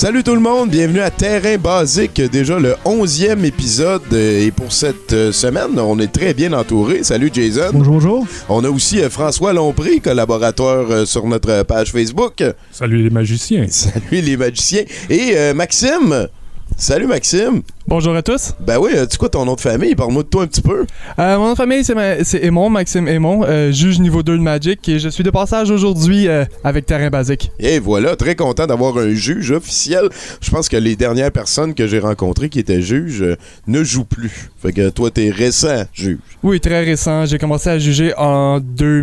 Salut tout le monde, bienvenue à Terrain Basique, déjà le 11e épisode et pour cette semaine, on est très bien entouré. Salut Jason. Bonjour, bonjour. On a aussi François Lompré, collaborateur sur notre page Facebook. Salut les magiciens. Salut les magiciens. Et Maxime. Salut Maxime. Bonjour à tous. Ben oui, tu quoi ton nom de famille? Parle-moi de toi un petit peu. Mon nom de famille, c'est Aymon, Maxime Aymon, juge niveau 2 de Magic, et je suis de passage aujourd'hui avec Terrain Basique. Et voilà, très content d'avoir un juge officiel. Je pense que les dernières personnes que j'ai rencontrées qui étaient juges ne jouent plus. Fait que toi, t'es récent juge. Oui, très récent. J'ai commencé à juger en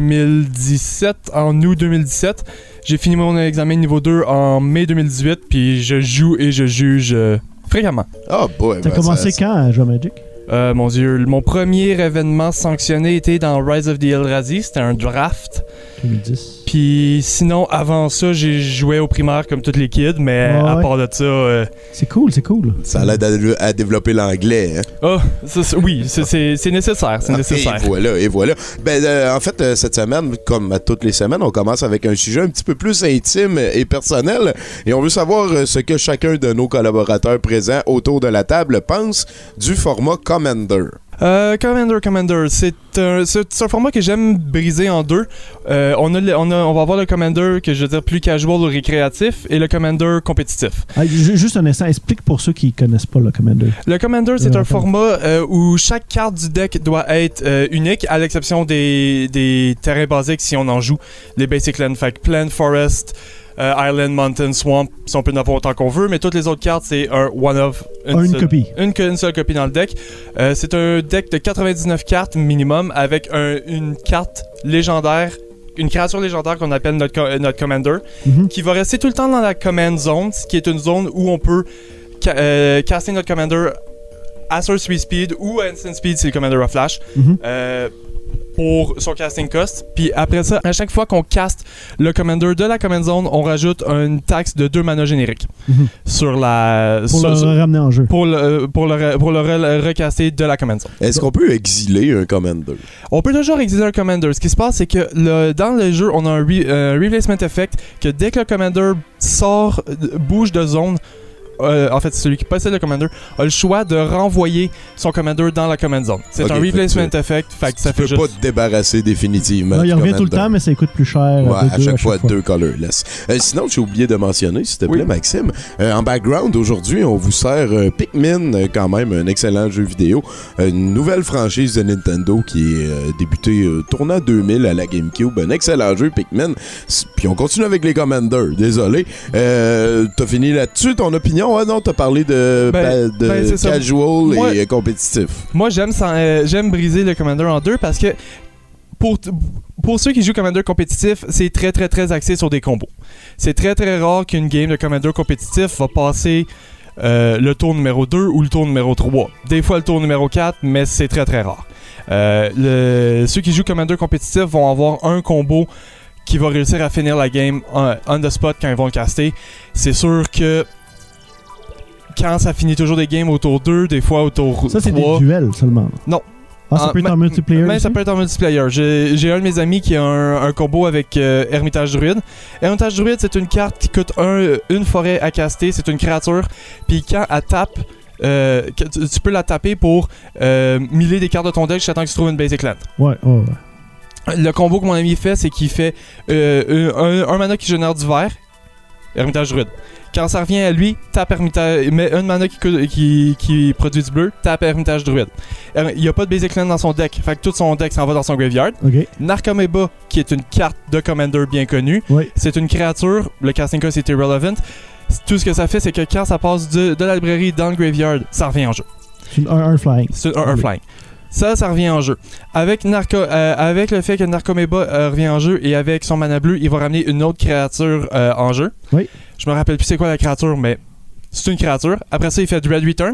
2017, en août 2017. J'ai fini mon examen niveau 2 en mai 2018, puis je joue et je juge fréquemment. Ah, boy. T'as commencé quand à jouer à Magic? Mon Dieu, mon premier événement sanctionné était dans Rise of the Eldrazi, c'était un draft. 2010. Puis sinon, avant ça, j'ai joué au primaire comme tous les kids, mais à part de ça... C'est cool, c'est cool. Ça l'aide à développer l'anglais, hein? Ah, oui, c'est nécessaire, c'est nécessaire. Et voilà. Ben, en fait, cette semaine, comme à toutes les semaines, on commence avec un sujet un petit peu plus intime et personnel. Et on veut savoir ce que chacun de nos collaborateurs présents autour de la table pense du format Commander. Commander, c'est un format que j'aime briser en deux. On va avoir le Commander que je veux dire plus casual ou récréatif et le Commander compétitif. Juste un instant, explique pour ceux qui connaissent pas le Commander. Le Commander, c'est un format où chaque carte du deck doit être unique, à l'exception des terrains basiques si on en joue. Les Basic Land, fait Plant, Forest, Island, Mountain, Swamp, si on peut en avoir autant qu'on veut, mais toutes les autres cartes, c'est un one-of. Une copie. Une seule copie dans le deck. C'est un deck de 99 cartes minimum avec une carte légendaire, une créature légendaire qu'on appelle notre Commander, qui va rester tout le temps dans la Command Zone, qui est une zone où on peut caster notre Commander à Sorcery Speed ou à Instant Speed si le Commander a Flash. Pour son casting cost. Puis après ça, à chaque fois qu'on caste le Commander de la Command Zone, on rajoute une taxe de 2 mana génériques sur la... Pour le ramener en jeu. Pour le recaster de la Command Zone. Est-ce qu'on peut exiler un Commander? On peut toujours exiler un Commander. Ce qui se passe, c'est que dans le jeu, on a un replacement effect que dès que le Commander bouge de zone, en fait, celui qui possède le Commander a le choix de renvoyer son Commander dans la Command Zone. C'est un replacement effect. Fait que ça fait juste... Tu peux pas te débarrasser définitivement. Non, il revient tout le temps, mais ça coûte plus cher. Ouais, à chaque fois 2 colorless. Sinon, j'ai oublié de mentionner, s'il te plaît, Maxime, en background, aujourd'hui, on vous sert Pikmin, quand même, un excellent jeu vidéo. Une nouvelle franchise de Nintendo qui est débutée tournant 2000 à la GameCube. Un excellent jeu, Pikmin. Puis on continue avec les Commanders. Désolé. T'as fini là-dessus, ton opinion? Ah non, t'as parlé de casual et compétitif. Moi, j'aime briser le Commander en deux parce que pour ceux qui jouent Commander compétitif, c'est très très très axé sur des combos. C'est très très rare qu'une game de Commander compétitif va passer le tour numéro 2 ou le tour numéro 3. Des fois le tour numéro 4, mais c'est très très rare. Ceux qui jouent Commander compétitif vont avoir un combo qui va réussir à finir la game on the spot quand ils vont le caster. C'est sûr que quand ça finit toujours des games au tour 2, des fois au tour 3. Ça, c'est des duels seulement. Non. Ça peut être en multiplayer aussi? Ça peut être en multiplayer. J'ai un de mes amis qui a un combo avec Hermitage Druide. Hermitage Druide, c'est une carte qui coûte une forêt à caster. C'est une créature. Puis quand elle tape, tu peux la taper pour miller des cartes de ton deck jusqu'à temps que tu trouves une Basic Land. Ouais. Le combo que mon ami fait, c'est qu'il fait un mana qui génère du vert, Hermitage Druide. Quand ça revient à lui, tape Hermitage, met un mana qui produit du bleu, tape Hermitage Druide. Il n'y a pas de Basic Land dans son deck, fait que tout son deck s'en va dans son graveyard. Okay. Narcomoeba, qui est une carte de Commander bien connue, c'est une créature, le casting cost est irrelevant. Tout ce que ça fait, c'est que quand ça passe de la librairie dans le graveyard, ça revient en jeu. C'est un flying. C'est un flying. Ça revient en jeu. Avec le fait que Narcomoeba revient en jeu et avec son mana bleu, il va ramener une autre créature en jeu. Oui. Je me rappelle plus c'est quoi la créature, mais c'est une créature. Après ça, il fait Dread Return.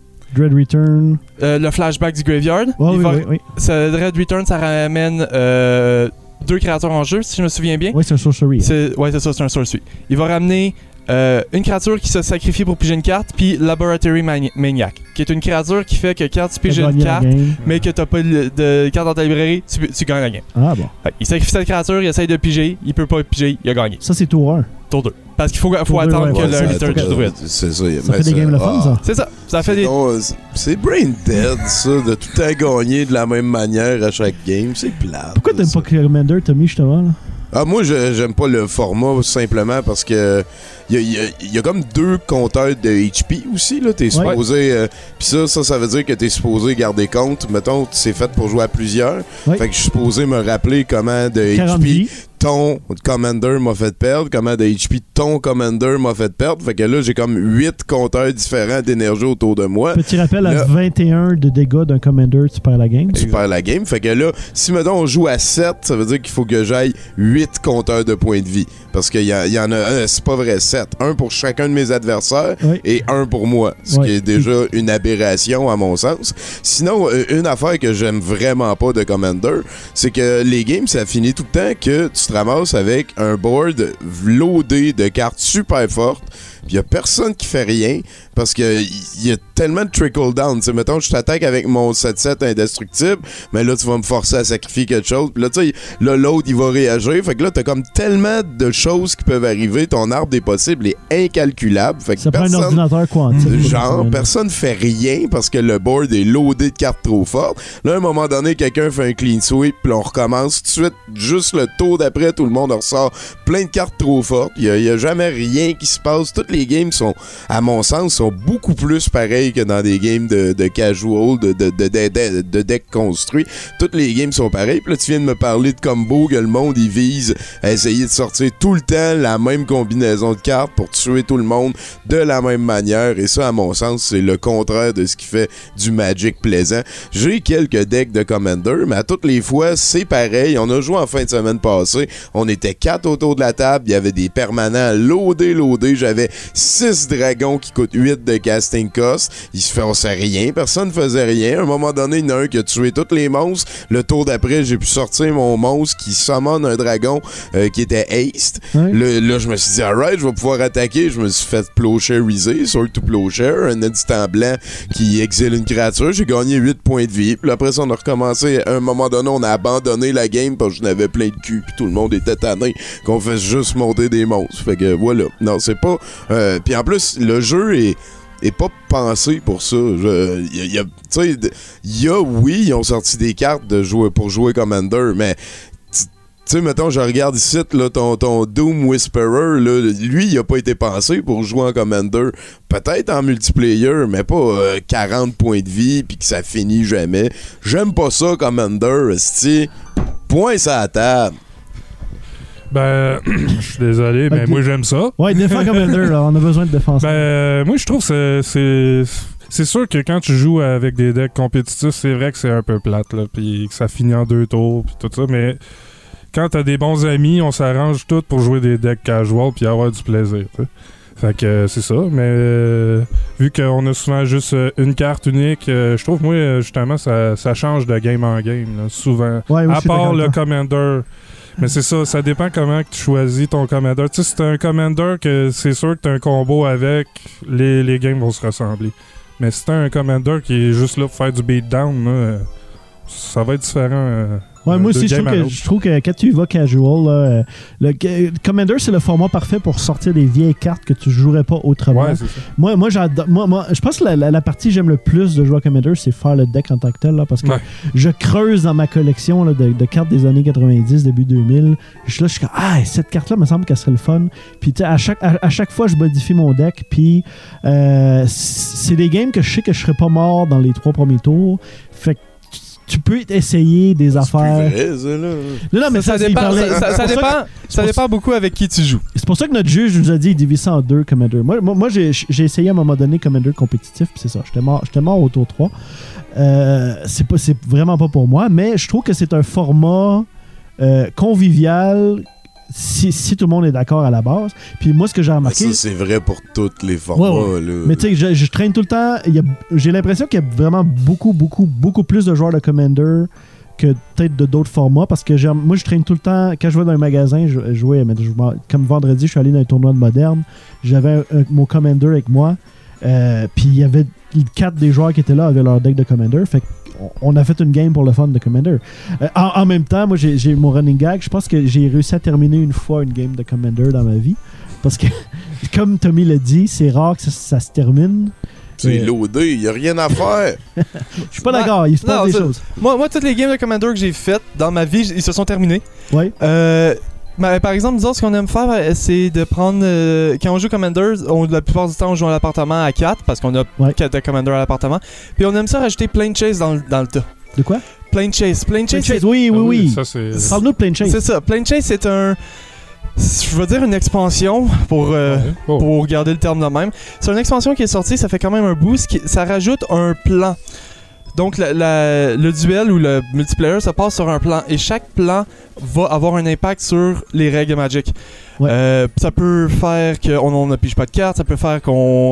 Le flashback du graveyard. Oui. Dread Return, ça ramène 2 créatures en jeu, si je me souviens bien. Oui, c'est un sorcery. C'est ça, c'est un sorcery. Il va ramener une créature qui se sacrifie pour piger une carte, puis Laboratory Maniac, qui est une créature qui fait que quand tu piges une carte, mais que t'as pas de carte dans ta librairie, tu gagnes la game. Ah bon. Il sacrifie cette créature, il essaye de piger, il peut pas piger, il a gagné. Ça, c'est tour 1. tour 2. Parce qu'il faut attendre que le Liturgy Druid. C'est ça. Ça fait des games le fun, ça. C'est ça. Ça fait des... C'est brain dead, ça, de tout le temps gagner de la même manière à chaque game. C'est plate. Pourquoi t'aimes pas Commander, Tommy, justement, là? Ah, moi, j'aime pas le format simplement parce que il y a comme 2 compteurs de HP aussi, là. T'es supposé... Pis ça veut dire que t'es supposé garder compte. Mettons, c'est fait pour jouer à plusieurs. Ouais. Fait que je suis supposé me rappeler comment de HP ton Commander m'a fait perdre, comment de HP ton Commander m'a fait perdre. Fait que là, j'ai comme 8 compteurs différents d'énergie autour de moi. Petit rappel, à 21 de dégâts d'un Commander, tu perds la game. Tu perds la game. Fait que là, si mettons on joue à 7, ça veut dire qu'il faut que j'aille 8 compteurs de points de vie. Parce qu'il y en a, c'est pas vrai, 7. Un pour chacun de mes adversaires et un pour moi. Ce qui est déjà une aberration à mon sens. Sinon, une affaire que j'aime vraiment pas de Commander, c'est que les games, ça finit tout le temps que tu te ramasses avec un board loadé de cartes super fortes. Puis il y a personne qui fait rien parce que il y a tellement de trickle down. T'sais, mettons, je t'attaque avec mon 7-7 indestructible, mais là, tu vas me forcer à sacrifier quelque chose. Puis là, tu sais, là, l'autre, il va réagir. Fait que là, t'as comme tellement de choses qui peuvent arriver. Ton arbre des possibles est incalculable. Fait que ça prend un ordinateur quantique. Genre, personne fait rien parce que le board est loadé de cartes trop fortes. Là, à un moment donné, quelqu'un fait un clean sweep, puis on recommence tout de suite. Juste le tour d'après, tout le monde ressort plein de cartes trop fortes. Il y a jamais rien qui se passe. Toutes les games sont, à mon sens, sont beaucoup plus pareils que dans des games de casual, de deck construit. Toutes les games sont pareilles. Puis là, tu viens de me parler de combo que le monde, il vise à essayer de sortir tout le temps la même combinaison de cartes pour tuer tout le monde de la même manière. Et ça, à mon sens, c'est le contraire de ce qui fait du Magic plaisant. J'ai quelques decks de Commander, mais à toutes les fois, c'est pareil. On a joué en fin de semaine passée. On était 4 autour de la table. Il y avait des permanents loadés. J'avais 6 dragons qui coûtent 8 de casting cost. On sait rien. Personne faisait rien. À un moment donné, il y en a un qui a tué tous les monstres. Le tour d'après, j'ai pu sortir mon monstre qui summon un dragon qui était haste. Là, je me suis dit, alright, je vais pouvoir attaquer. Je me suis fait plowshariser, Sword to Plowshare, un instant blanc qui exile une créature. J'ai gagné 8 points de vie. Puis après ça, on a recommencé. À un moment donné, on a abandonné la game parce que je n'avais plein de cul. Puis tout le monde était tanné qu'on fasse juste monter des monstres. Fait que voilà. Non, c'est pas... puis en plus, le jeu est pas pensé pour ça. Oui, ils ont sorti des cartes pour jouer Commander, mais tu sais, mettons, je regarde ici, là, ton Doom Whisperer, là, lui, il a pas été pensé pour jouer en Commander. Peut-être en multiplayer, mais pas 40 points de vie puis que ça finit jamais. J'aime pas ça, Commander, esti. Point sur la table. Ben, je suis désolé, mais moi j'aime ça. Ouais, défend Commander, là, on a besoin de défense. Ben, moi je trouve que c'est sûr que quand tu joues avec des decks compétitifs, c'est vrai que c'est un peu plate, là, puis que ça finit en 2 tours, puis tout ça, mais quand t'as des bons amis, on s'arrange tout pour jouer des decks casual puis avoir du plaisir, t'sais. Fait que c'est ça, mais vu qu'on a souvent juste une carte unique, je trouve, moi, justement, ça change de game en game, là, souvent. Ouais, à part le Commander. Mais c'est ça dépend comment que tu choisis ton Commander. Tu sais, si t'as un Commander, que c'est sûr que t'as un combo avec, les games vont se ressembler. Mais si t'as un Commander qui est juste là pour faire du beatdown, là, ça va être différent. Ouais, moi aussi, je trouve que quand tu vas casual, là, le Commander, c'est le format parfait pour sortir des vieilles cartes que tu jouerais pas autrement. Ouais, c'est ça. Moi, j'adore. Moi, je pense que la partie que j'aime le plus de jouer à Commander, c'est faire le deck en tant que tel, là, parce que je creuse dans ma collection là, de cartes des années 90, début 2000. Je suis comme, cette carte-là, me semble qu'elle serait le fun. Puis, tu sais, à chaque fois, je modifie mon deck. Puis, c'est des games que je sais que je serais pas mort dans les 3 premiers tours. Fait que tu peux essayer des affaires. C'est vrai, ça, là. Non, mais ça dépend beaucoup avec qui tu joues. C'est pour ça que notre juge nous a dit qu'il divise ça en 2 Commander. Moi j'ai essayé à un moment donné Commander compétitif, puis c'est ça. J'étais mort au tour 3. C'est vraiment pas pour moi, mais je trouve que c'est un format convivial. Si tout le monde est d'accord à la base. Puis moi, ce que j'ai remarqué... Ça, c'est vrai pour tous les formats. Ouais. Là. Mais tu sais, je traîne tout le temps... J'ai l'impression qu'il y a vraiment beaucoup plus de joueurs de Commander que peut-être de d'autres formats. Parce que moi, je traîne tout le temps... Quand je vais dans un magasin, je jouais... Comme vendredi, je suis allé dans un tournoi de Moderne. J'avais mon Commander avec moi. Puis il y avait 4 des joueurs qui étaient là avaient leur deck de Commander. Fait on a fait une game pour le fun de Commander. En même temps, moi, j'ai mon running gag. Je pense que j'ai réussi à terminer une fois une game de Commander dans ma vie. Parce que, comme Tommy l'a dit, c'est rare que ça se termine. C'est loadé, il n'y a rien à faire. Je suis pas d'accord, il se passe des choses. Moi, toutes les games de Commander que j'ai faites dans ma vie, ils se sont terminés. Oui. Par exemple, disons, ce qu'on aime faire, c'est de prendre... quand on joue Commander, la plupart du temps, on joue à l'appartement à 4, parce qu'on a 4 de Commander à l'appartement. Puis on aime ça rajouter Plane Chase dans le tas. De quoi? Plane Chase. Plane Chase, oui. Ça, c'est... Parle-nous de Plane Chase. C'est ça. Plane Chase, c'est je veux dire une expansion, pour garder le terme de même. C'est une expansion qui est sortie, ça fait quand même un boost. Ça rajoute un plan. Donc, le duel ou le multiplayer, ça passe sur un plan. Et chaque plan va avoir un impact sur les règles Magic. Ouais. Ça peut faire qu'on ne pige pas de cartes. Ça peut faire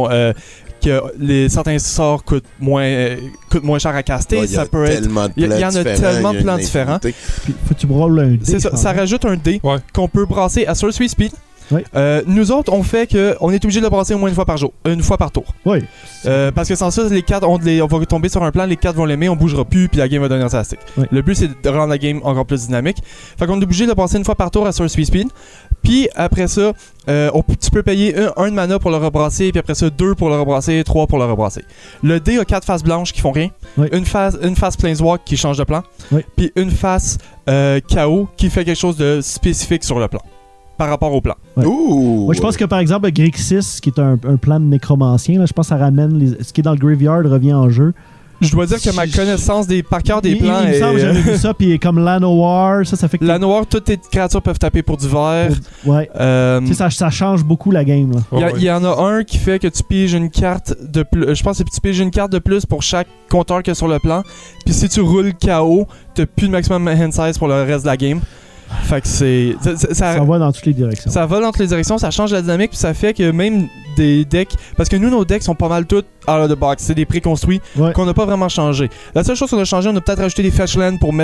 que certains sorts coûtent moins cher à caster. Il y a tellement de plans différents. Il y en a tellement de plans différents. Puis, faut que tu brûles un dé. C'est ça. Ça rajoute un dé qu'on peut brasser à Sorcery Speed. Oui. Nous autres, on fait qu'on est obligé de le brasser au moins une fois par tour. Oui. Parce que sans ça, les cartes, on va tomber sur un plan, les cartes vont l'aimer, on bougera plus, puis la game va devenir fantastique. Oui. Le but, c'est de rendre la game encore plus dynamique. Fait qu'on est obligé de le brasser une fois par tour à Sorcery Speed. Puis après ça, tu peux payer un de mana pour le rebrasser, puis après ça, 2 pour le rebrasser, 3 pour le rebrasser. Le dé a 4 faces blanches qui font rien, oui. une face Planeswalk qui change de plan, oui. puis une face KO qui fait quelque chose de spécifique sur le plan. Par rapport au plan. Ouais. Ouh! Moi, je pense que par exemple, Grixis, qui est un plan de nécromancien, là, je pense que ça ramène ce qui est dans le graveyard revient en jeu. Je dois dire que ma connaissance par cœur des plans il me semble que j'avais vu ça, puis comme Llanowar, ça fait que... Llanowar, toutes tes créatures peuvent taper pour du vert. Ouais. Tu sais, ça change beaucoup la game. Il y en a un qui fait que tu piges une carte de plus. Je pense que tu piges une carte de plus pour chaque compteur qu'il y a sur le plan. Puis si tu roules KO, t'as plus de maximum hand size pour le reste de la game. Fait que ça va dans toutes les directions. Ça va dans toutes les directions, ça change la dynamique, puis ça fait que même des decks... Parce que nous, nos decks sont pas mal tous out of the box. C'est des préconstruits qu'on n'a pas vraiment changé. La seule chose qu'on a changé, on a peut-être rajouté des fetchlands pour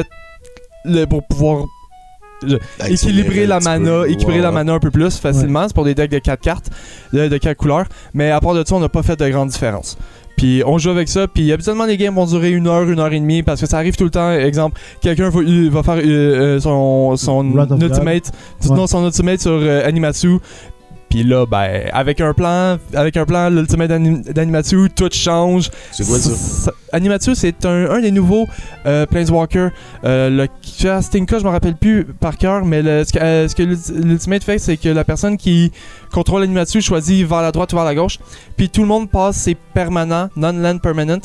pouvoir équilibrer la mana un peu plus facilement. Ouais. C'est pour des decks de 4 cartes, de 4 couleurs. Mais à part de ça, on n'a pas fait de grande différence. Puis on joue avec ça, puis habituellement les games vont durer 1 heure, 1 heure et demie, parce que ça arrive tout le temps. Exemple, quelqu'un va faire son ultimate, son ultimate sur Animatsu. Puis là, ben, avec un plan, l'ultimate d'Animatsu, tout change. C'est quoi ça? Animatsu, c'est un des nouveaux Planeswalker. Le casting je me rappelle plus par cœur, mais ce que l'ultimate fait, c'est que la personne qui contrôle Animatsu choisit vers la droite ou vers la gauche. Puis tout le monde passe ses permanents, non-land permanent,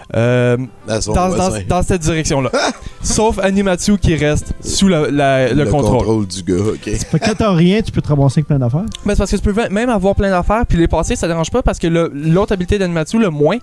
dans cette direction-là. Sauf Animatsu qui reste sous le contrôle du gars. Okay. Fait que quand t'as rien, tu peux te ramasser avec plein d'affaires. Ben, c'est parce que tu peux même avoir plein d'affaires, puis les passer, ça dérange pas, parce que l'autre habilité d'Animatsu, le moins,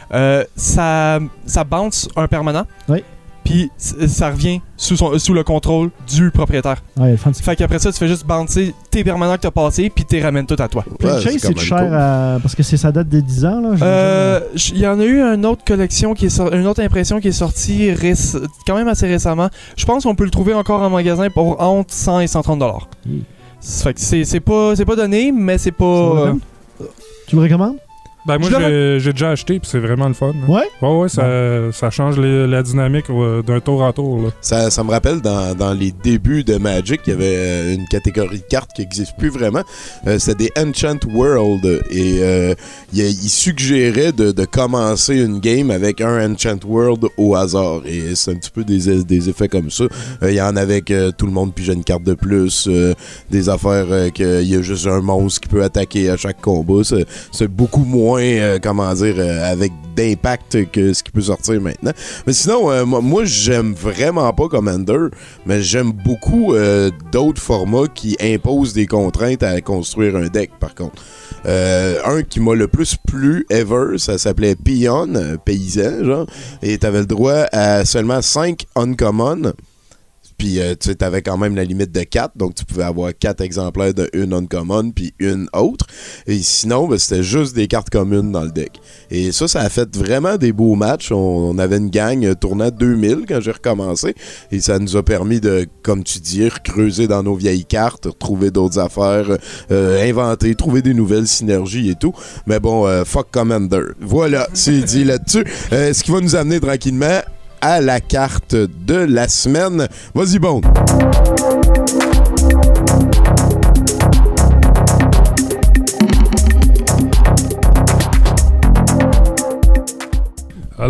ça bounce un permanent. Oui. Puis ça revient sous le contrôle du propriétaire. Ouais, fait qu'après ça, tu fais juste bouncer tes permanents que t'as passés, puis t'es ramènes tout à toi. Plane Chase, c'est cher parce que ça date de 10 ans. Il y en a eu une autre collection une autre impression qui est sortie quand même assez récemment. Je pense qu'on peut le trouver encore en magasin pour entre 100 et 130 $. Fait que c'est pas donné, mais c'est pas... Tu le recommandes? Ben moi, j'ai déjà acheté, puis c'est vraiment le fun. Hein. Ouais? Ouais, ça change la dynamique d'un tour en tour. Là. Ça me rappelle dans les débuts de Magic, il y avait une catégorie de cartes qui n'existe plus vraiment. C'était des Enchant World. Et il suggérait de commencer une game avec un Enchant World au hasard. Et c'est un petit peu des effets comme ça. Il y en a avec tout le monde pige une carte de plus. Des affaires qu'il y a juste un monstre qui peut attaquer à chaque combat. C'est beaucoup moins avec d'impact que ce qui peut sortir maintenant. Mais sinon, moi, j'aime vraiment pas Commander, mais j'aime beaucoup d'autres formats qui imposent des contraintes à construire un deck, par contre. Un qui m'a le plus plu ever, ça s'appelait Peon, paysan, genre, et t'avais le droit à seulement 5 uncommon. Puis, tu avais quand même la limite de 4, donc tu pouvais avoir 4 exemplaires de une uncommon puis une autre. Et sinon, ben, c'était juste des cartes communes dans le deck. Et ça a fait vraiment des beaux matchs. On avait une gang tournant 2000 quand j'ai recommencé. Et ça nous a permis de, comme tu dis, creuser dans nos vieilles cartes, retrouver d'autres affaires, inventer, trouver des nouvelles synergies et tout. Mais bon, fuck Commander. Voilà, c'est dit là-dessus. Ce qui va nous amener tranquillement à la carte de la semaine. Vas-y, bon.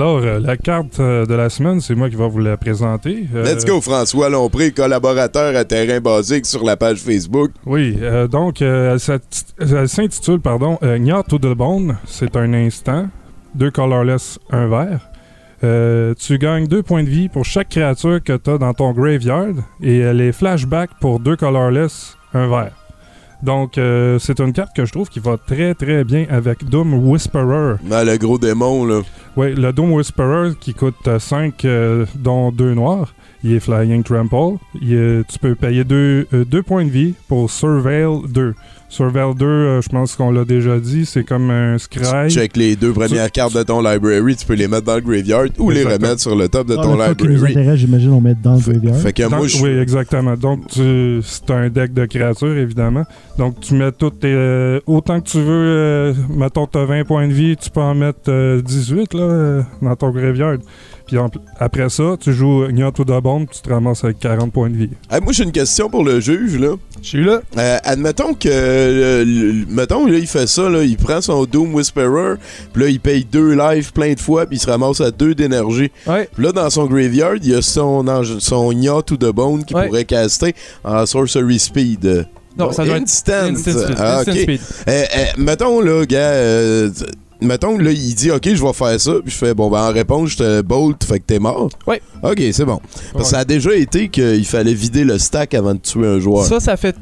Alors, la carte de la semaine, c'est moi qui vais vous la présenter. Let's go, François Lompré, collaborateur à Terrain Basique sur la page Facebook. Oui, donc, elle s'intitule, Gnat to the Bone. C'est un instant. 2 colorless, 1 vert. Tu gagnes 2 points de vie pour chaque créature que tu as dans ton graveyard. Et les flashbacks pour 2 colorless, 1 vert. Donc, c'est une carte que je trouve qui va très très bien avec Doom Whisperer. Ah, le gros démon, là. Oui, le Doom Whisperer qui coûte 5, dont 2 noirs. Il est Flying Trample. Tu peux payer 2 points de vie pour Surveil 2. Surveil 2, je pense qu'on l'a déjà dit, c'est comme un Scry. Tu check les 2 premières cartes de ton library, tu peux les mettre dans le graveyard ou les remettre sur le top de ton library. Qui nous intéresse, j'imagine, on met dans le graveyard. Fait que moi, Oui, exactement. Donc, c'est un deck de créatures, évidemment. Donc, tu mets toutes tes... autant que tu veux, mettons, tu as 20 points de vie, tu peux en mettre 18 là, dans ton graveyard. Puis après ça, tu joues Gnat to the Bone, tu te ramasses avec 40 points de vie. Moi, j'ai une question pour le juge, là. Je suis là. Admettons que... mettons, là, il fait ça, là, il prend son Doom Whisperer, puis là, il paye 2 lives plein de fois, puis il se ramasse à 2 d'énergie. Ouais. Puis là, dans son graveyard, il y a son Gnat to the Bone qui pourrait caster en Sorcery Speed. Non, ça doit être Instant Speed. Ah, Instant ok. Speed. Mettons, là, gars... mettons, là, il dit, OK, je vais faire ça. Puis je fais, bon, ben, en réponse, je te bolt, fait que t'es mort. Oui. OK, c'est bon. Parce que ça a déjà été qu'il fallait vider le stack avant de tuer un joueur. Ça fait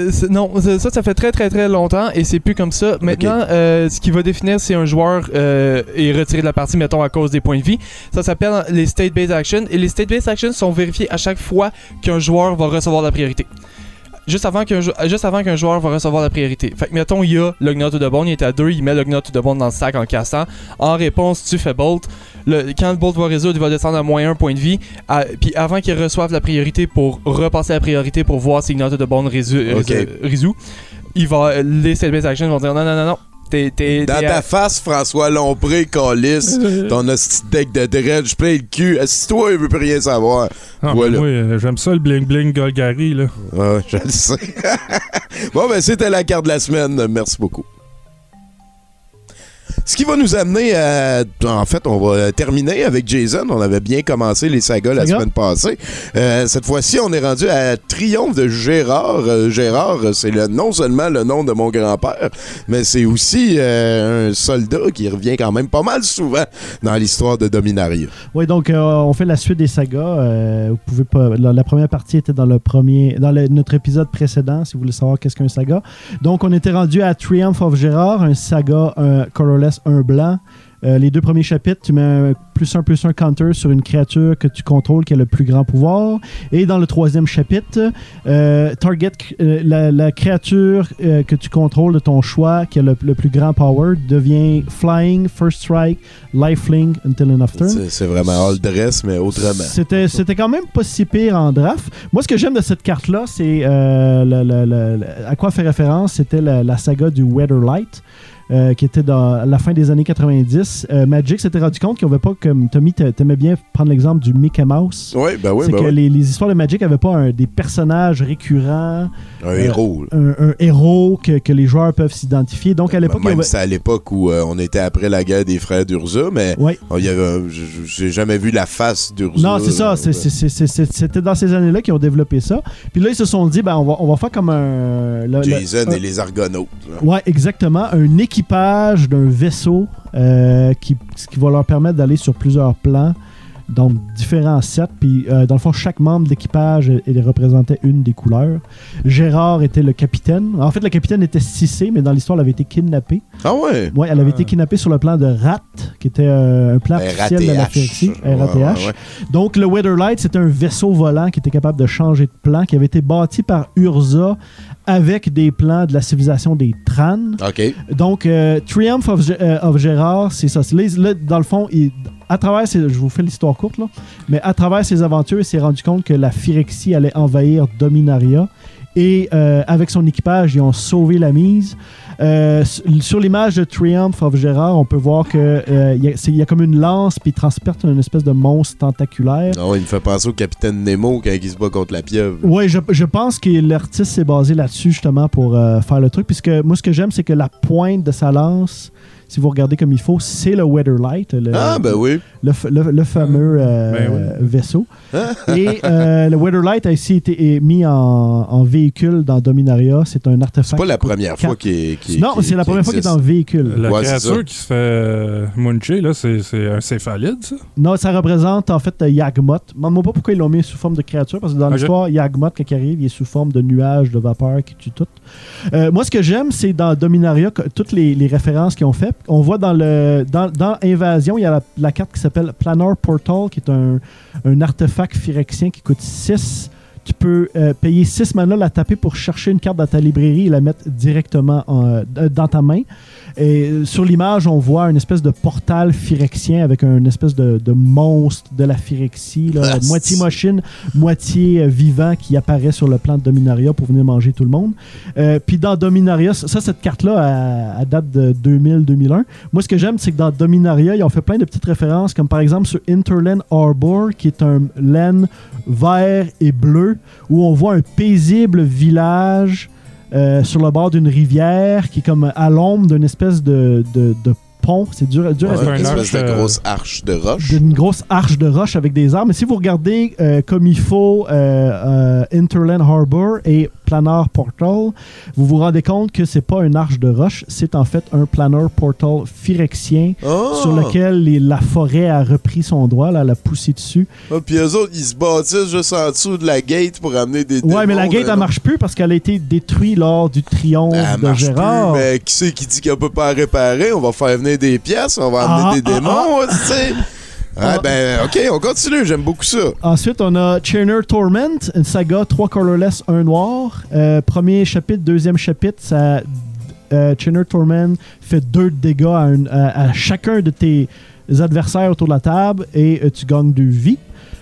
ça fait très, très, très longtemps et c'est plus comme ça. Maintenant, ce qui va définir si un joueur est retiré de la partie, mettons, à cause des points de vie, ça s'appelle les State-Based Actions. Et les State-Based Actions sont vérifiés à chaque fois qu'un joueur va recevoir la priorité. Juste avant qu'un joueur va recevoir la priorité. Fait que, mettons, il y a le Gnat to the Bone, il est à 2, il met le Gnat to the Bone dans le sac en cassant. En réponse, tu fais Bolt. Quand le Bolt va résoudre, il va descendre à moins 1 point de vie. Puis avant qu'il reçoive la priorité pour repasser la priorité pour voir si Gnat to the Bone résout, les State-Based Actions vont dire non. Dans ta face, François Lompré, calice, ton hostie deck de dredge, plein le cul. Assis-toi, il veut plus rien savoir. Voilà. Oui, j'aime ça le bling-bling Golgari, là. Ouais, je le sais. Bon, ben, c'était la carte de la semaine. Merci beaucoup. Ce qui va nous amener à... En fait, on va terminer avec Jason. On avait bien commencé les sagas la semaine passée. Cette fois-ci, on est rendu à Triomphe de Gérard. Gérard, c'est non seulement le nom de mon grand-père, mais c'est aussi un soldat qui revient quand même pas mal souvent dans l'histoire de Dominaria. Oui, donc on fait la suite des sagas. Vous pouvez pas... La première partie était dans notre épisode précédent, si vous voulez savoir qu'est-ce qu'un saga. Donc, on était rendu à Triumph of Gérard, un saga, un colorless, un blanc. Les 2 premiers chapitres, tu mets un +1/+1 counter sur une créature que tu contrôles qui a le plus grand pouvoir. Et dans le 3e chapitre, target la créature que tu contrôles de ton choix qui a le plus grand power devient flying, first strike, lifelink until end of turn. C'est vraiment all dress, mais autrement. C'était quand même pas si pire en draft. Moi, ce que j'aime de cette carte-là, c'est à quoi fait référence, c'était la saga du Weatherlight. Qui était dans la fin des années 90. Magic s'était rendu compte qu'on avait pas, comme Tommy, t'aimais bien prendre l'exemple du Mickey Mouse. Oui, ben oui, c'est que les histoires de Magic n'avaient pas des personnages récurrents. Un héros. Un héros que les joueurs peuvent s'identifier. Donc, à l'époque... Même c'est à l'époque où on était après la guerre des frères d'Urza, mais j'ai jamais vu la face d'Urza. Non, c'est ça. C'était dans ces années-là qu'ils ont développé ça. Puis là, ils se sont dit, on va faire comme un... Jason et les Argonautes. Oui, exactement. Un équipage d'un vaisseau qui va leur permettre d'aller sur plusieurs plans, donc différents sets, puis dans le fond chaque membre d'équipage représentait une des couleurs. Gérard était le capitaine. En fait, le capitaine était Cissé, mais dans l'histoire elle avait été kidnappée. Ah ouais? Ouais, elle avait été kidnappée sur le plan de Rat, qui était un plan officiel de la Phyrexies, RATH. Ouais. Donc le Weatherlight, c'était un vaisseau volant qui était capable de changer de plan, qui avait été bâti par Urza avec des plans de la civilisation des Tran. OK. Donc, Triumph of Gérard, c'est ça. Là, dans le fond, à travers je vous fais l'histoire courte, là, mais à travers ses aventures, il s'est rendu compte que la Phyrexie allait envahir Dominaria. Et avec son équipage, ils ont sauvé la mise. Sur l'image de Triumph of Gérard, on peut voir que il y a comme une lance puis il transperce une espèce de monstre tentaculaire. Non, il me fait penser au capitaine Nemo quand il se bat contre la pieuvre. Oui, je pense que l'artiste s'est basé là-dessus justement pour faire le truc. Puisque moi, ce que j'aime, c'est que la pointe de sa lance, si vous regardez comme il faut, c'est le Weatherlight. Oui. Le fameux vaisseau. Et le Weatherlight a ici été mis en véhicule dans Dominaria. C'est un artefact. C'est pas la première fois qu'il Non, c'est la première fois qu'il est en véhicule. La créature qui se fait muncher, là, c'est un céphalide, ça? Non, ça représente en fait Yagmoth. Demande-moi pas pourquoi ils l'ont mis sous forme de créature, parce que dans l'histoire, Yagmoth, quand il arrive, il est sous forme de nuage de vapeur qui tue tout. Moi, ce que j'aime, c'est dans Dominaria, toutes les références qu'ils ont faites. On voit dans Invasion, il y a la carte qui s'appelle Planar Portal, qui est un artefact phyrexien qui coûte 6. Tu peux payer 6 mana, la taper pour chercher une carte dans ta librairie et la mettre directement dans ta main. Et sur l'image, on voit une espèce de portal phyrexien avec une espèce de monstre de la phyrexie, là, moitié machine, moitié vivant qui apparaît sur le plan de Dominaria pour venir manger tout le monde. Puis dans Dominaria, cette carte-là, elle date de 2000-2001. Moi, ce que j'aime, c'est que dans Dominaria, ils ont fait plein de petites références, comme par exemple sur Interland Harbor, qui est un land vert et bleu, où on voit un paisible village sur le bord d'une rivière qui est comme à l'ombre d'une espèce de pont. C'est dur à une espèce de grosse arche de roche. D'une grosse arche de roche avec des arbres. Mais si vous regardez comme il faut Interland Harbor et Planar Portal, vous vous rendez compte que c'est pas une arche de roche, c'est en fait un Planar Portal phyrexien sur lequel la forêt a repris son droit, là, elle a poussé dessus. Puis eux autres, ils se bâtissent juste en dessous de la gate pour amener des démons. Ouais, mais la gate, elle marche plus parce qu'elle a été détruite lors du triomphe de Gérard. Plus, mais qui c'est qui dit qu'on peut pas réparer? On va faire venir des pièces, on va amener des démons, tu sais. OK, on continue, j'aime beaucoup ça. Ensuite, on a Chainer Torment, une saga 3 colorless, 1 noir. Premier chapitre, deuxième chapitre, Chainer Torment fait 2 dégâts à chacun de tes adversaires autour de la table et tu gagnes 2 vies.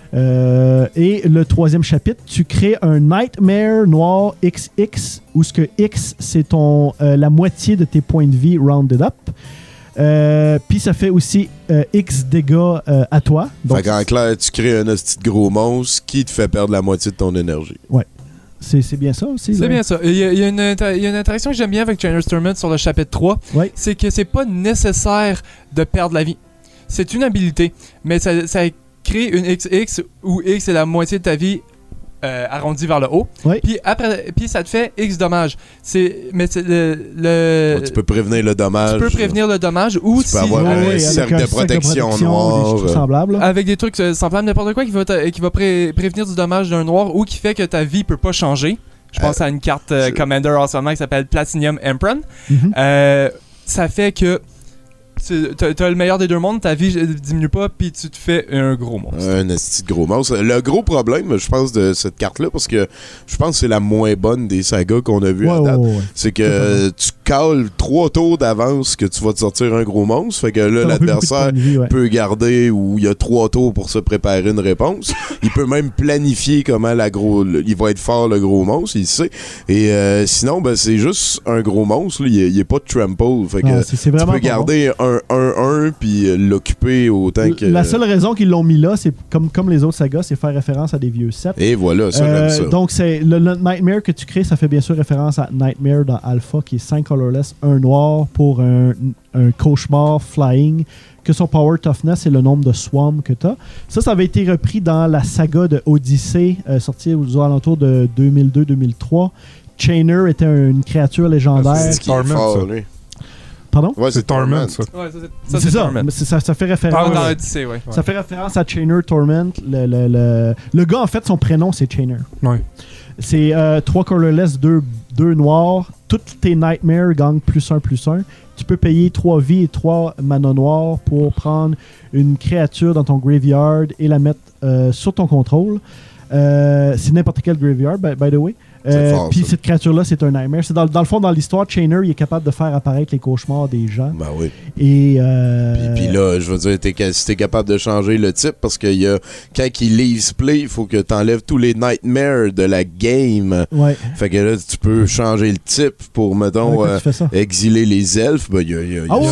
Et le troisième chapitre, tu crées un Nightmare noir XX, où ce que X, c'est la moitié de tes points de vie rounded up. Puis ça fait aussi X dégâts à toi. Donc, fait qu'en clair, tu crées un petit gros monstre qui te fait perdre la moitié de ton énergie. Ouais. C'est bien ça aussi. C'est bien ça. Il y a une interaction que j'aime bien avec Chainer's Torment sur le chapitre 3. Ouais. C'est que c'est pas nécessaire de perdre la vie. C'est une habilité. Mais ça crée une XX où X est la moitié de ta vie arrondi vers le haut. Oui. Puis ça te fait X dommages. Tu peux prévenir le dommage. Tu peux prévenir le dommage ou tu peux avoir un cercle de protection noir. Semblable. Avec des trucs semblables, n'importe quoi qui va prévenir du dommage d'un noir ou qui fait que ta vie peut pas changer. Je pense à une carte Commander en ce moment qui s'appelle Platinum Emperor. Ça fait que t'as le meilleur des deux mondes, ta vie diminue pas, puis tu te fais un gros monstre. Un petit gros monstre. Le gros problème, je pense, de cette carte-là, parce que je pense que c'est la moins bonne des sagas qu'on a vues à date, c'est que tu cales 3 tours d'avance que tu vas te sortir un gros monstre, fait que là, l'adversaire peut garder, ou il y a 3 tours pour se préparer une réponse. Il peut même planifier comment il va être fort, le gros monstre, il sait. Et sinon, c'est juste un gros monstre, il est pas de trample, fait que tu peux garder un 1-1 puis l'occuper autant que... La seule raison qu'ils l'ont mis là, c'est comme les autres sagas, c'est faire référence à des vieux sets. Et voilà, ça j'aime ça. Donc, c'est le Nightmare que tu crées, ça fait bien sûr référence à Nightmare dans Alpha, qui est 5 colorless, 1 noir pour un cauchemar flying, que son power toughness est le nombre de swarms que tu as. Ça avait été repris dans la saga de Odyssey, sortie aux alentours de 2002-2003. Chainer était une créature légendaire. C'est ce qui est fort, lui. Pardon? Ouais, c'est Torment, ça. Ouais, c'est ça. Ça fait référence. Dans Odyssey, ouais. Ça fait référence à Chainer Torment. Le gars, en fait, son prénom, c'est Chainer. Ouais. C'est 3 colorless, 2 noirs. Toutes tes Nightmares gagnent +1/+1. Tu peux payer 3 vies et 3 mana noirs pour prendre une créature dans ton graveyard et la mettre sur ton contrôle. C'est n'importe quel graveyard, by the way. Puis cette créature-là, c'est un nightmare. C'est dans le fond, dans l'histoire, Chainer, il est capable de faire apparaître les cauchemars des gens. Ben oui. Et puis là, je veux dire, si t'es capable de changer le type, parce que quand il leaves play, il faut que t'enlèves tous les nightmares de la game. Ouais. Fait que là, tu peux changer le type pour, mettons, exiler les elfes. Ben, il y a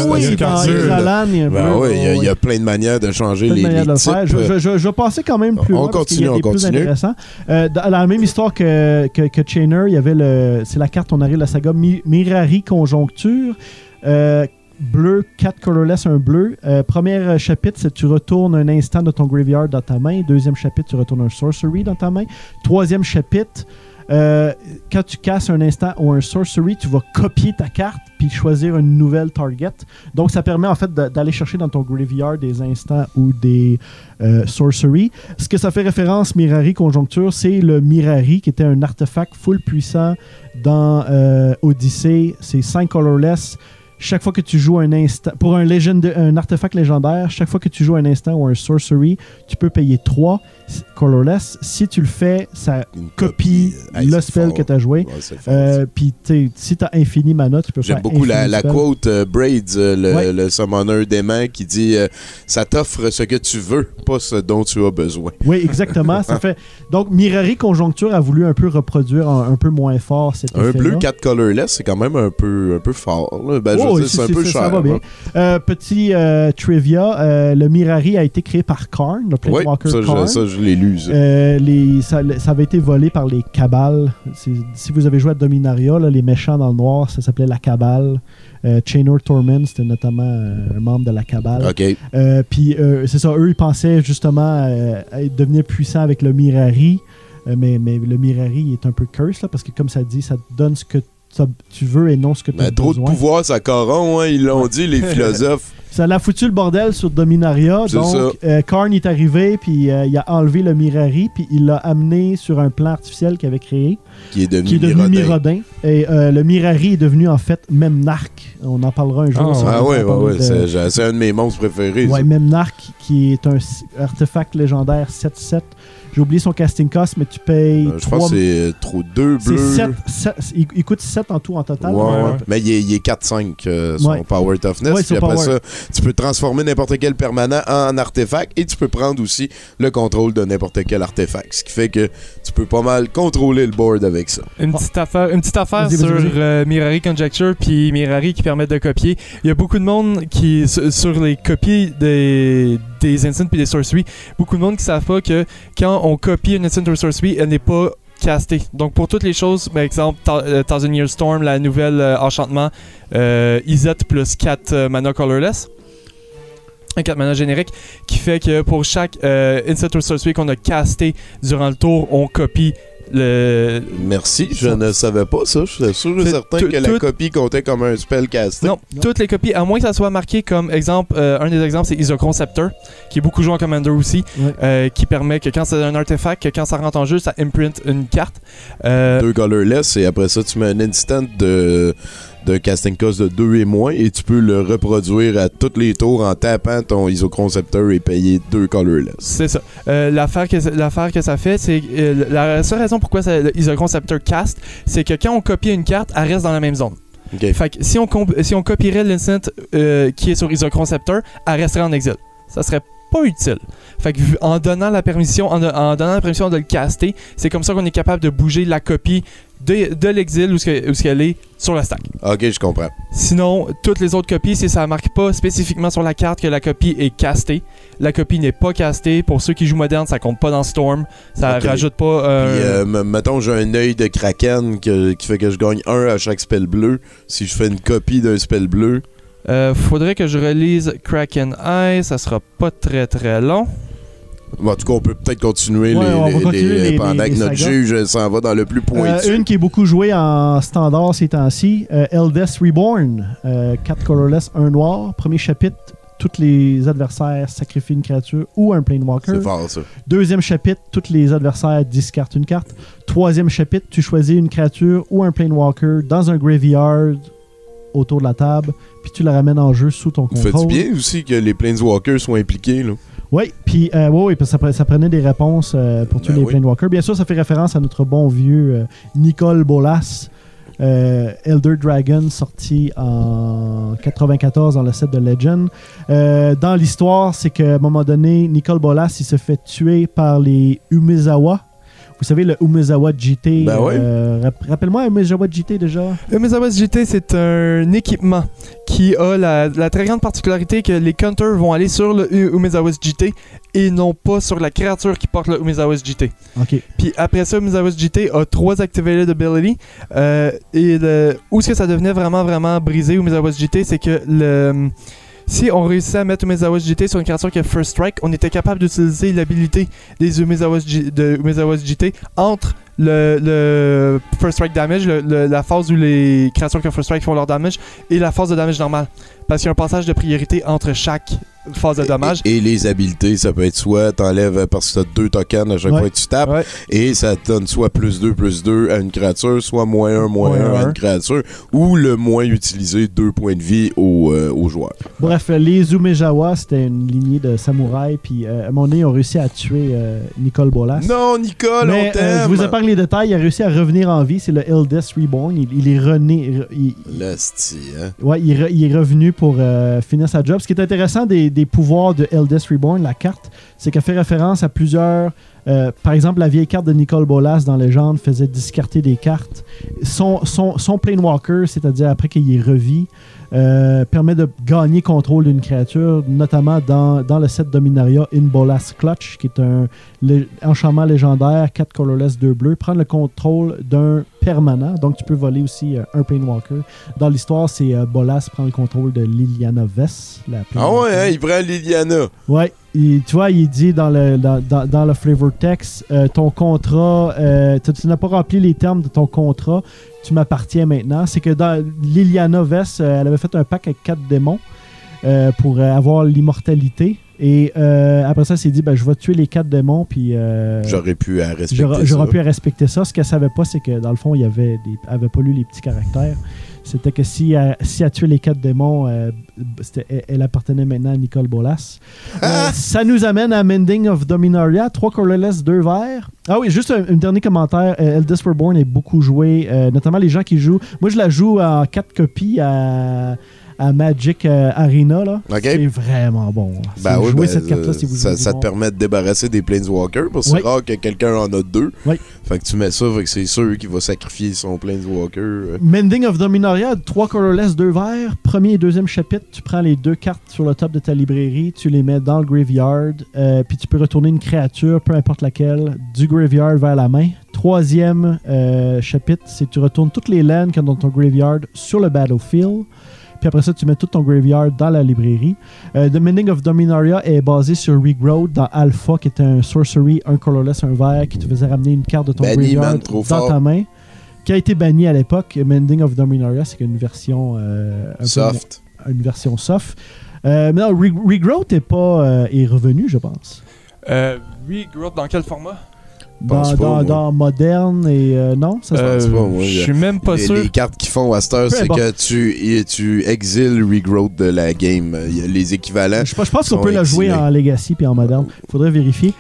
il y a plein de manières de changer les types. Je vais passer quand même plus loin. On continue. Plus intéressant. Dans la même histoire que Chainer, il y avait c'est la carte, on arrive à la saga Mirari Conjoncture. Bleu, 4 colorless, un bleu. Premier chapitre, c'est tu retournes un instant de ton graveyard dans ta main. Deuxième chapitre, tu retournes un sorcery dans ta main. Troisième chapitre, quand tu casses un instant ou un sorcery, tu vas copier ta carte puis choisir une nouvelle target. Donc, ça permet en fait d'aller chercher dans ton graveyard des instants ou des sorcery. Ce que ça fait référence, Mirari Conjoncture, c'est le Mirari qui était un artefact full puissant dans Odyssey. C'est 5 colorless. Chaque fois que tu joues un instant, pour un artefact légendaire, chaque fois que tu joues un instant ou un sorcery, tu peux payer 3 colorless. Si tu le fais, ça copie le spell que tu as joué. Puis si tu as infini mana, tu peux faire. J'aime beaucoup la quote Braids, le summoner dément, qui dit ça t'offre ce que tu veux, pas ce dont tu as besoin. Oui, exactement. Ça fait. Donc, Mirari Conjoncture a voulu un peu reproduire un peu moins fort cet effet-là. Un bleu 4 colorless, c'est quand même un peu fort. Là. Ben, c'est un peu cher. Ça va bien. Petit trivia, le Mirari a été créé par Karn, le Planeswalker Karn. Ça, je l'ai lu. Ça avait été volé par les Cabales. Si vous avez joué à Dominaria, là, les méchants dans le noir, ça s'appelait la Cabale. Chainer Torment, c'était notamment un membre de la Cabale. Okay. Puis c'est ça, eux, ils pensaient justement devenir puissants avec le Mirari. Mais le Mirari est un peu curse, là, parce que comme ça dit, ça te donne ce que tu veux et non ce que tu as besoin. Trop de pouvoir, ça corrompt, hein, ils l'ont dit, les philosophes. Ça l'a foutu le bordel sur Dominaria. Donc, Karn est arrivé, puis il a enlevé le Mirari, puis il l'a amené sur un plan artificiel qu'il avait créé. Qui est devenu Mirrodin. Et le Mirari est devenu, en fait, Memnarch. On en parlera un jour. Oui. C'est un de mes monstres préférés. Oui, Memnarch, qui est un artefact légendaire 7/7. J'ai oublié son casting cost, mais tu payes. Je pense que c'est 2 bleus. Il coûte 7 en tout en total. Ouais. Mais il est 4-5 son Power Toughness. Puis après ça, tu peux transformer n'importe quel permanent en artefact et tu peux prendre aussi le contrôle de n'importe quel artefact. Ce qui fait que tu peux pas mal contrôler le board avec ça. Une petite affaire sur Mirari Conjecture puis Mirari qui permettent de copier. Il y a beaucoup de monde qui, sur les copies des instants puis des sorceries, beaucoup de monde qui savent pas que quand on copie une instant ou sorcery, elle n'est pas castée. Donc pour toutes les choses, par exemple, Thousand Year Storm, la nouvelle enchantement, Izzet plus 4 mana colorless. Un 4 mana générique qui fait que pour chaque instant or sorcery qu'on a casté durant le tour, on copie Merci, je ne savais pas ça. Je suis sûr et certain que la copie comptait comme un spell casté. Non, toutes les copies, à moins que ça soit marqué comme exemple, un des exemples c'est Isochron Scepter, qui est beaucoup joué en Commander aussi, qui permet que quand c'est un artefact, que quand ça rentre en jeu, ça imprint une carte. 2 colorless et après ça, tu mets un instant de casting cost de 2 et moins et tu peux le reproduire à tous les tours en tapant ton Isochron Scepter et payer 2 colorless. C'est ça. L'affaire que ça fait, c'est la seule raison pourquoi le Isochron Scepter cast, c'est que quand on copie une carte, elle reste dans la même zone. Okay. Fait que si on copierait l'instant qui est sur Isochron Scepter, elle resterait en exil. Ça serait pas utile. Fait que en donnant la permission de le caster, c'est comme ça qu'on est capable de bouger la copie de l'exil où ce qu'elle est sur le stack. Ok, je comprends. Sinon, toutes les autres copies, si ça ne marque pas spécifiquement sur la carte que la copie est castée, la copie n'est pas castée. Pour ceux qui jouent moderne, ça compte pas dans Storm. Ça rajoute pas... Puis, mettons, j'ai un œil de Kraken qui fait que je gagne 1 à chaque spell bleu. Si je fais une copie d'un spell bleu... faudrait que je relise Kraken Eye, ça sera pas très très long. En tout cas, on peut peut-être continuer pendant que notre juge s'en va dans le plus pointu. Une qui est beaucoup jouée en standard ces temps-ci, Eldest Reborn. 4 colorless, 1 noir. Premier chapitre, tous les adversaires sacrifient une créature ou un Planewalker. C'est fort, ça. Deuxième chapitre, tous les adversaires discartent une carte. Troisième chapitre, tu choisis une créature ou un Planewalker dans un graveyard autour de la table, puis tu la ramènes en jeu sous ton contrôle. Fais-tu bien aussi que les Planeswalkers soient impliqués, là? Oui, puis parce que ça prenait des réponses pour tuer les Planewalkers. Bien sûr, ça fait référence à notre bon vieux Nicol Bolas, Elder Dragon, sorti en 94 dans le set de Legend. Dans l'histoire, c'est qu'à un moment donné, Nicol Bolas, il se fait tuer par les Umezawa. Vous savez, le Umezawa GT. Rappelle-moi Umezawa GT déjà. Umezawa GT, c'est un équipement qui a la très grande particularité que les counters vont aller sur le Umezawa GT et non pas sur la créature qui porte le Umezawa GT. OK. Puis après ça, Umezawa GT a 3 activated ability. Où est-ce que ça devenait vraiment, vraiment brisé, Umezawa GT, c'est que si on réussissait à mettre Umezawa GT sur une créature qui a First Strike, on était capable d'utiliser l'habilité des Umezawa GT entre le First Strike damage, la phase où les créatures qui ont First Strike font leur damage, et la phase de damage normale. Parce qu'il y a un passage de priorité entre chaque phase de dommage. Et les habiletés, ça peut être soit t'enlèves parce que t'as 2 tokens à chaque fois que tu tapes, et ça te donne soit +2/+2 à une créature, soit -1/-1 à une créature, ou le moins utilisé 2 points de vie au joueur. Bref, les Umezawa, c'était une lignée de samouraïs, puis à un moment donné, ils ont réussi à tuer Nicol Bolas. Non, Nicole, on t'aime! Je vous épargne les détails, il a réussi à revenir en vie, c'est le Eldest Reborn, il est rené... L'hostie, hein? Ouais, il est revenu pour finir sa job. Ce qui est intéressant des pouvoirs de Eldest Reborn, la carte, c'est qu'elle fait référence à plusieurs... par exemple, la vieille carte de Nicol Bolas dans Légende faisait discarter des cartes. Son Planewalker, c'est-à-dire après qu'il est revis, permet de gagner contrôle d'une créature, notamment dans le set Dominaria In Bolas Clutch, qui est un enchantement légendaire, 4 colorless, 2 bleus, prendre le contrôle d'un permanent, donc tu peux voler aussi un Planewalker. Dans l'histoire, c'est Bolas prend le contrôle de Liliana Vess. Ah ouais, hein, il prend Liliana. Ouais. Tu vois, il dit dans le flavor text, ton contrat, tu n'as pas rempli les termes de ton contrat, tu m'appartiens maintenant. C'est que dans Liliana Vess, elle avait fait un pacte avec 4 démons pour avoir l'immortalité. Et après ça, elle s'est dit, je vais tuer les 4 démons, puis... J'aurais pu respecter ça. J'aurais pu respecter ça. Ce qu'elle savait pas, c'est que dans le fond, elle avait pas lu les petits caractères. C'était que si elle tuait les 4 démons, elle appartenait maintenant à Nicol Bolas. Ça nous amène à Mending of Dominaria, 3 colorless, 2 verts. Ah oui, juste un dernier commentaire. Eldest Reborn est beaucoup joué, notamment les gens qui jouent. Moi, je la joue en 4 copies à Magic Arena, là. Okay. C'est vraiment bon. Jouer cette carte-là si vous voulez. Ça te permet de débarrasser des Planeswalkers, parce que c'est rare que quelqu'un en a 2. Oui. Fait que tu mets ça, fait que c'est sûr qu'il va sacrifier son Planeswalker. Mending of Dominaria, 3 colorless, 2 verts. Premier et deuxième chapitre, tu prends les 2 cartes sur le top de ta librairie, tu les mets dans le graveyard, puis tu peux retourner une créature, peu importe laquelle, du graveyard vers la main. Troisième chapitre, c'est que tu retournes toutes les lands qui sont dans ton graveyard sur le battlefield. Puis après ça, tu mets tout ton graveyard dans la librairie. The Mending of Dominaria est basé sur Regrowth dans Alpha, qui est un sorcery, un colorless, un vert, qui te faisait ramener une carte de ton graveyard dans ta main, qui a été banni à l'époque. Mending of Dominaria, c'est une version soft. Une version soft. Mais non, Regrowth est revenu, je pense. Regrowth, dans quel format? Dans moderne et non, ça se passe pas. Je suis même pas sûr. Les cartes qu'ils font à cette heure, c'est que tu exiles Regrowth de la game. Il y a les équivalents. Je pense qu'on peut la jouer en Legacy puis en moderne. Faudrait vérifier.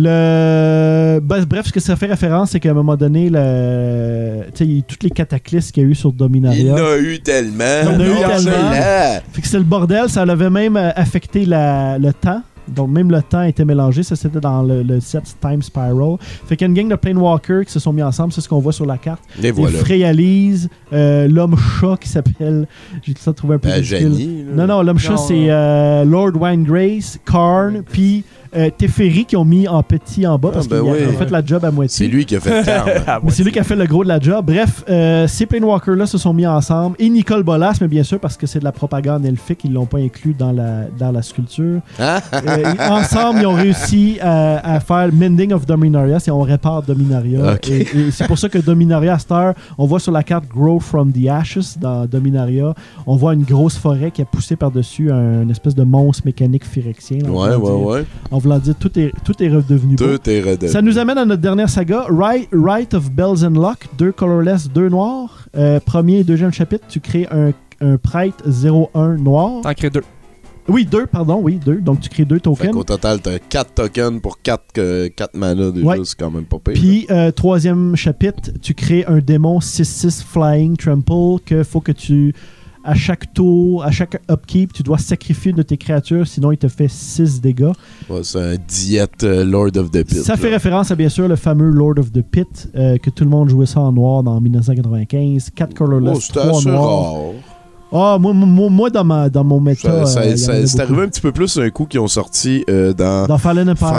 Bref, ce que ça fait référence, c'est qu'à un moment donné, il y a toutes les cataclysmes qu'il y a eu sur Dominaria. Il y en a eu tellement. Fait que c'est le bordel. Ça avait même affecté le temps. Donc, même le temps était mélangé. Ça, c'était dans le set Time Spiral. Fait qu'il y a une gang de Planewalkers qui se sont mis ensemble. C'est ce qu'on voit sur la carte. Et voilà. Freyalise, l'homme-chat qui s'appelle... J'ai tout ça trouvé un peu ridicule. Non, l'homme-chat, c'est Lord Winegrace, Karn, puis Teferi qui ont mis en petit en bas parce qu'il a fait la job à moitié. C'est lui qui a fait le Karn. Mais c'est lui qui a fait le gros de la job. Bref, ces Planewalkers-là se sont mis ensemble. Et Nicol Bolas, mais bien sûr, parce que c'est de la propagande elfique, ils l'ont pas inclus dans la sculpture. Ensemble, ils ont réussi à faire Mending of Dominaria, on répare Dominaria. Okay. Et c'est pour ça que Dominaria, à cette heure, on voit sur la carte Grow from the Ashes dans Dominaria, on voit une grosse forêt qui a poussé par-dessus une espèce de monstre mécanique phyrexien. Ouais. En voulant dire, tout est redevenu beau. Tout est redevenu. Ça nous amène à notre dernière saga, Rite of Bells and Luck, 2 colorless, 2 noirs. Premier et deuxième chapitre, tu crées un prêtre 0-1 noir. T'en crées 2. Oui, 2, pardon, oui, 2. Donc, tu crées 2 tokens. Au total, t'as 4 tokens pour 4 mana déjà, c'est quand même pas pire. Puis, 3e chapitre, tu crées un démon 6/6 Flying Trample que faut que tu... À chaque tour, à chaque upkeep, tu dois sacrifier une de tes créatures, sinon il te fait 6 dégâts. Ouais, c'est un diète Lord of the Pit. Ça fait référence à bien sûr le fameux Lord of the Pit, que tout le monde jouait ça en noir dans 1995. 4 colorless, 3 noirs. Rare. Ah, moi dans mon méta. C'est arrivé un petit peu plus un coup qu'ils ont sorti dans Fallen Empire.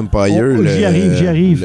J'y arrive.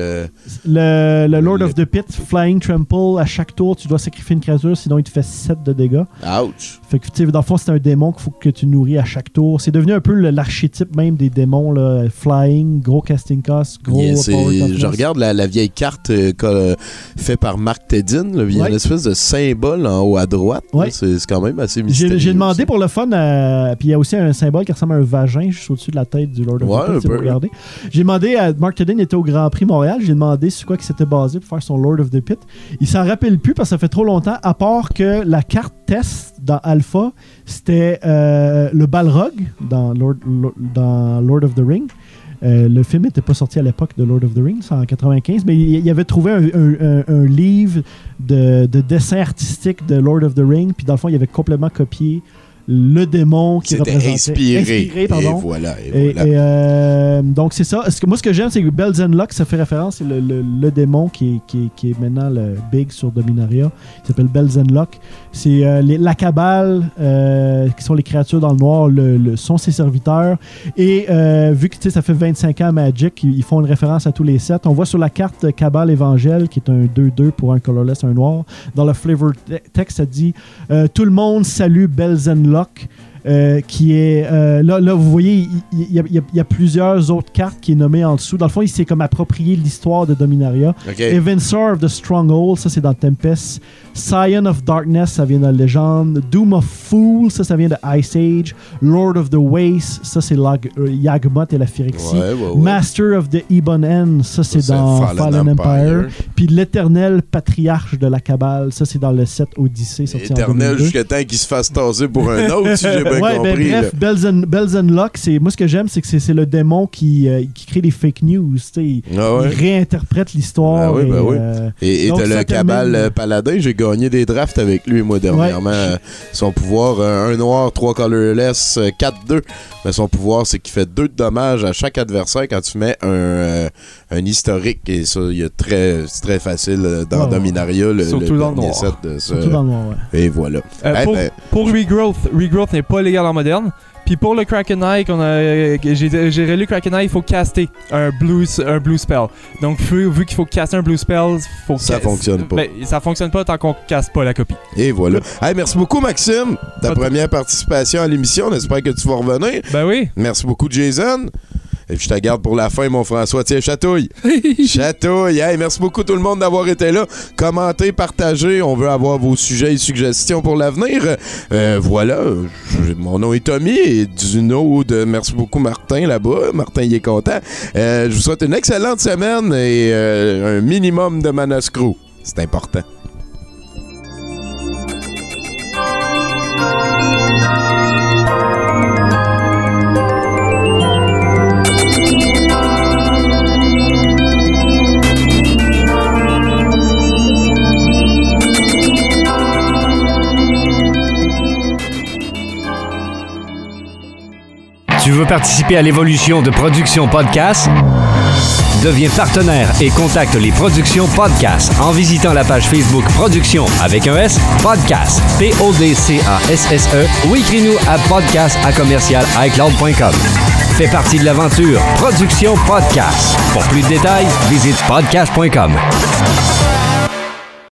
Le Lord of the Pit, Flying Trample, à chaque tour, tu dois sacrifier une créature, sinon il te fait 7 de dégâts. Ouch. Fait que, tu sais, dans le fond, c'est un démon qu'il faut que tu nourris à chaque tour. C'est devenu un peu l'archétype même des démons, là. Flying, gros casting cost, gros power toughness. Je regarde la vieille carte faite par Mark Teddin. Il y a une espèce de symbole en haut à droite. Ouais. C'est quand même assez mystérieux. J'ai demandé pour le fun, puis il y a aussi un symbole qui ressemble à un vagin juste au-dessus de la tête du Lord of the Pit, si vous regardez. J'ai demandé à Mark Teddin, il était au Grand Prix Montréal, j'ai demandé sur quoi il s'était basé pour faire son Lord of the Pit. Il s'en rappelle plus parce que ça fait trop longtemps, à part que la carte test dans Alpha, c'était le Balrog dans Lord of the Ring. Le film n'était pas sorti à l'époque de Lord of the Rings, en 95, mais il avait trouvé un livre de dessin artistique de Lord of the Rings, puis dans le fond, il avait complètement copié le démon qui représentait... Inspiré, pardon. Et voilà. Donc, c'est ça. Moi, ce que j'aime, c'est que Bells and Luck, ça fait référence, c'est le démon qui est maintenant le big sur Dominaria. Il s'appelle Bells and Luck. C'est la cabale, qui sont les créatures dans le noir, sont ses serviteurs. Et vu que ça fait 25 ans à Magic, ils font une référence à tous les sets. On voit sur la carte Cabal Évangile, qui est un 2/2 pour un colorless, un noir. Dans le flavor text, ça dit tout le monde salue Bells and Luck. Qui est là vous voyez il y a plusieurs autres cartes qui est nommées en dessous. Dans le fond, il s'est comme approprié l'histoire de Dominaria. Evenser of the Stronghold, ça c'est dans Tempest. Scion of Darkness, ça vient de Légende. Doom of Fool, ça vient de Ice Age. Lord of the Waste, ça c'est Yawgmoth et la Phyrexie. Master of the Ebon End, ça c'est dans Fallen Empire. Puis l'éternel patriarche de la Cabale, ça c'est dans le set Odyssey sorti en 2002. Jusqu'à temps qu'il se fasse tasser pour un autre, si j'ai bien compris. Bref, Bells and Luck, moi ce que j'aime, c'est que c'est le démon qui crée des fake news. Il réinterprète l'histoire. Et t'as le Cabal Paladin, j'ai gagné des drafts avec lui, moi, dernièrement. Son pouvoir, un noir, 3 colorless, 4/2. Mais son pouvoir, c'est qu'il fait 2 de dommages à chaque adversaire quand tu mets un historique. Et ça, c'est très facile dans Dominaria, le dernier set de ça. Surtout dans le noir, Et voilà. Pour Regrowth n'est pas légal en moderne. Puis pour le Kraken Eye, j'ai relu Kraken Eye, il faut caster un blue spell. Donc vu qu'il faut caster un blue spell, ça fonctionne pas. Ça fonctionne pas tant qu'on casse pas la copie. Et voilà. Merci beaucoup, Maxime, ta première participation à l'émission. On espère que tu vas revenir. Ben oui. Merci beaucoup, Jason. Et puis je te garde pour la fin, mon François. Tiens, chatouille. Chatouille. Hey, merci beaucoup tout le monde d'avoir été là. Commentez, partagez. On veut avoir vos sujets et suggestions pour l'avenir. Voilà. Mon nom est Tommy et du nom de... Merci beaucoup, Martin, là-bas. Martin, il est content. Je vous souhaite une excellente semaine et un minimum de mana screw. C'est important. Tu veux participer à l'évolution de Production Podcast? Deviens partenaire et contacte les Productions Podcast en visitant la page Facebook Production avec un S, Podcast, PODCASSE ou écris-nous à podcast@icloud.com. Fais partie de l'aventure Production Podcast. Pour plus de détails, visite podcast.com.